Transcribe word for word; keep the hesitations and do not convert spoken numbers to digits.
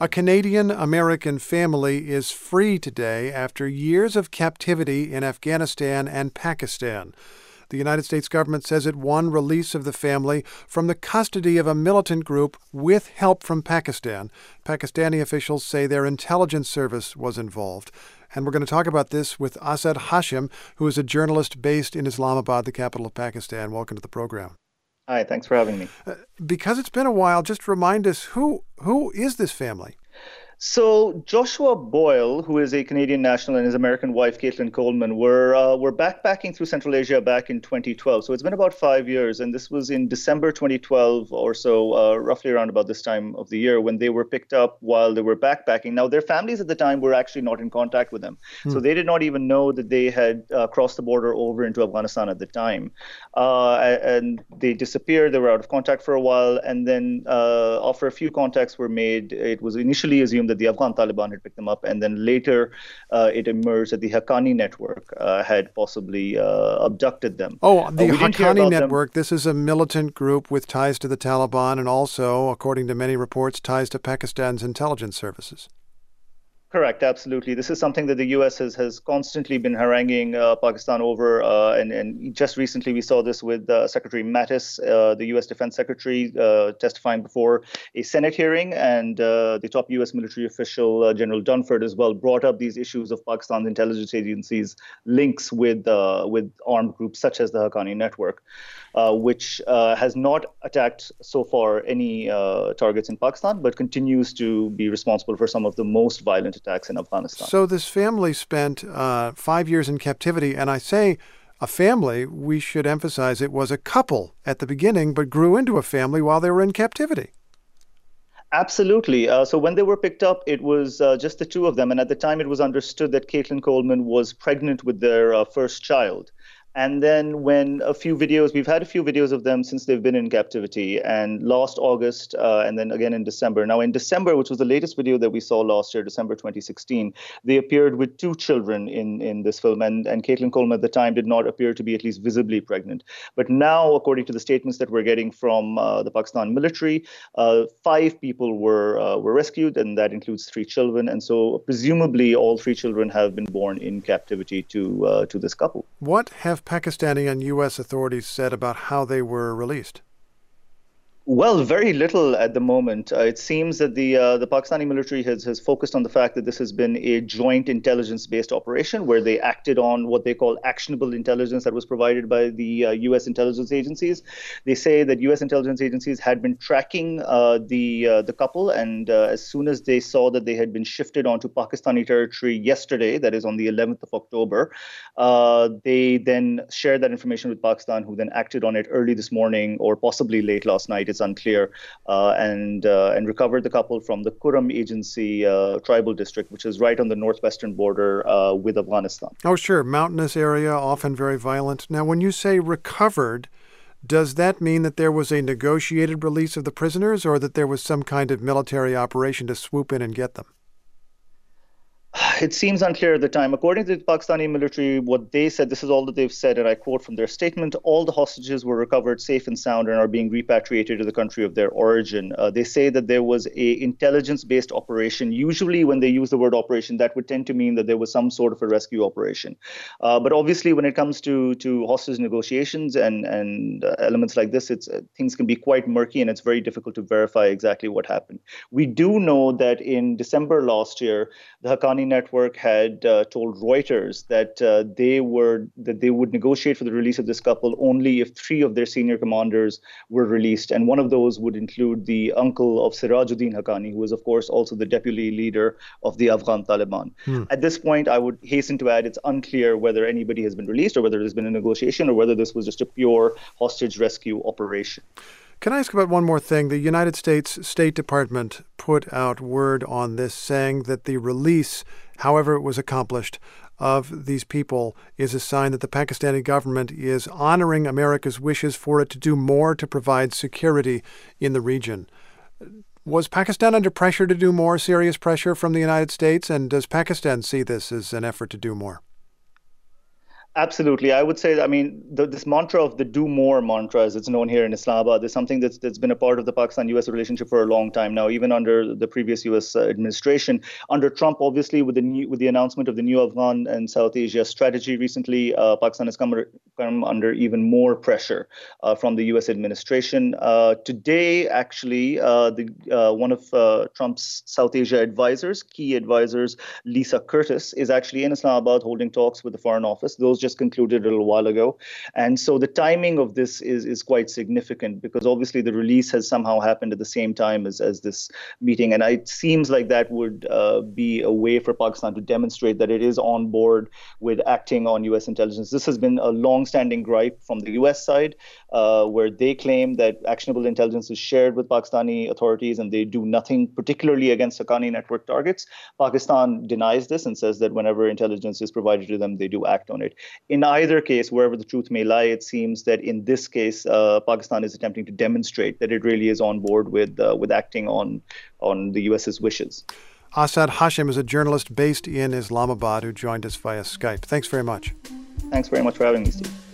A Canadian-American family is free today after years of captivity in Afghanistan and Pakistan. The United States government says it won release of the family from the custody of a militant group with help from Pakistan. Pakistani officials say their intelligence service was involved. And we're going to talk about this with Asad Hashim, who is a journalist based in Islamabad, the capital of Pakistan. Welcome to the program. Hi, thanks for having me. Uh, because it's been a while, just remind us, who who is this family? So Joshua Boyle, who is a Canadian national, and his American wife, Caitlin Coleman, were uh, were backpacking through Central Asia back in twenty twelve. So it's been about five years, and this was in December twenty twelve or so, uh, roughly around about this time of the year, when they were picked up while they were backpacking. Now, their families at the time were actually not in contact with them, hmm. so they did not even know that they had uh, crossed the border over into Afghanistan at the time. Uh, and they disappeared. They were out of contact for a while, and then uh, after a few contacts were made, it was initially assumed that the Afghan Taliban had picked them up, and then later uh, it emerged that the Haqqani network uh, had possibly uh, abducted them. Oh, the uh, Haqqani network, them. This is a militant group with ties to the Taliban and also, according to many reports, ties to Pakistan's intelligence services. Correct, absolutely. This is something that the U S has, has constantly been haranguing uh, Pakistan over, uh, and, and just recently we saw this with uh, Secretary Mattis, uh, the U S Defense Secretary, uh, testifying before a Senate hearing, and uh, the top U S military official, uh, General Dunford, as well, brought up these issues of Pakistan's intelligence agencies' links with uh, with armed groups such as the Haqqani network, uh, which uh, has not attacked so far any uh, targets in Pakistan, but continues to be responsible for some of the most violent attacks in Afghanistan. So this family spent uh, five years in captivity, and I say a family, we should emphasize it was a couple at the beginning, but grew into a family while they were in captivity. Absolutely. Uh, so when they were picked up, it was uh, just the two of them. And at the time, it was understood that Caitlin Coleman was pregnant with their uh, first child. And then when a few videos, we've had a few videos of them since they've been in captivity, and last August uh, and then again in December. Now in December, which was the latest video that we saw last year, December twenty sixteen, they appeared with two children in, in this film. And, and Caitlin Coleman at the time did not appear to be at least visibly pregnant. But now, according to the statements that we're getting from uh, the Pakistan military, uh, five people were, uh, were rescued, and that includes three children. And so presumably all three children have been born in captivity to, uh, to this couple. What have Pakistani and U S authorities said about how they were released? Well, very little at the moment. Uh, it seems that the uh, the Pakistani military has, has focused on the fact that this has been a joint intelligence-based operation where they acted on what they call actionable intelligence that was provided by the uh, U S intelligence agencies. They say that U S intelligence agencies had been tracking uh, the uh, the couple, and uh, as soon as they saw that they had been shifted onto Pakistani territory yesterday, that is on the eleventh of October, uh, they then shared that information with Pakistan, who then acted on it early this morning or possibly late last night. It's unclear, uh, and uh, and recovered the couple from the Kuram Agency uh, tribal district, which is right on the northwestern border uh, with Afghanistan. Oh, sure. Mountainous area, often very violent. Now, when you say recovered, does that mean that there was a negotiated release of the prisoners, or that there was some kind of military operation to swoop in and get them? It seems unclear at the time. According to the Pakistani military, what they said, this is all that they've said, and I quote from their statement, all the hostages were recovered safe and sound and are being repatriated to the country of their origin. Uh, they say that there was a intelligence-based operation. Usually when they use the word operation, that would tend to mean that there was some sort of a rescue operation. Uh, but obviously when it comes to, to hostage negotiations and, and uh, elements like this, it's uh, things can be quite murky, and it's very difficult to verify exactly what happened. We do know that in December last year, the Haqqani network had uh, told Reuters that uh, they were that they would negotiate for the release of this couple only if three of their senior commanders were released, and one of those would include the uncle of Sirajuddin Haqqani, who is of course also the deputy leader of the Afghan Taliban. Hmm. At this point, I would hasten to add it's unclear whether anybody has been released or whether there's been a negotiation or whether this was just a pure hostage rescue operation. Can I ask about one more thing? The United States State Department put out word on this saying that the release, however it was accomplished, of these people is a sign that the Pakistani government is honoring America's wishes for it to do more to provide security in the region. Was Pakistan under pressure to do more, serious pressure from the United States? And does Pakistan see this as an effort to do more? Absolutely. I would say, that, I mean, the, this mantra of the do more mantra, as it's known here in Islamabad, is something that's that's been a part of the Pakistan-U S relationship for a long time now, even under the previous U S uh, administration. Under Trump, obviously, with the new, with the announcement of the new Afghan and South Asia strategy recently, uh, Pakistan has come, come under even more pressure uh, from the U S administration. Uh, today, actually, uh, the uh, one of uh, Trump's South Asia advisors, key advisors, Lisa Curtis, is actually in Islamabad holding talks with the Foreign Office. Those just concluded a little while ago. And so the timing of this is, is quite significant because obviously the release has somehow happened at the same time as, as this meeting. And it seems like that would uh, be a way for Pakistan to demonstrate that it is on board with acting on U S intelligence. This has been a long-standing gripe from the U S side, uh, where they claim that actionable intelligence is shared with Pakistani authorities and they do nothing, particularly against Haqqani network targets. Pakistan denies this and says that whenever intelligence is provided to them, they do act on it. In either case, wherever the truth may lie, it seems that in this case, uh, Pakistan is attempting to demonstrate that it really is on board with uh, with acting on on the US's wishes. Asad Hashim is a journalist based in Islamabad who joined us via Skype. Thanks very much. Thanks very much for having me, Steve.